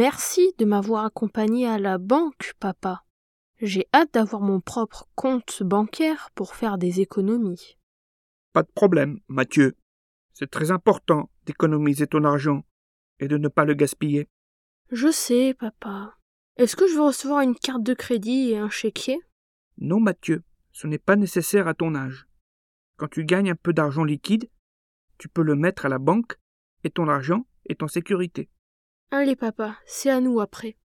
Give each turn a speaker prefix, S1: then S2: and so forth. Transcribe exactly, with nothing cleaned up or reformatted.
S1: Merci de m'avoir accompagné à la banque, papa. J'ai hâte d'avoir mon propre compte bancaire pour faire des économies.
S2: Pas de problème, Mathieu. C'est très important d'économiser ton argent et de ne pas le gaspiller.
S1: Je sais, papa. Est-ce que je veux recevoir une carte de crédit et un chéquier?
S2: Non, Mathieu, ce n'est pas nécessaire à ton âge. Quand tu gagnes un peu d'argent liquide, tu peux le mettre à la banque et ton argent est en sécurité.
S1: Allez, papa, c'est à nous après.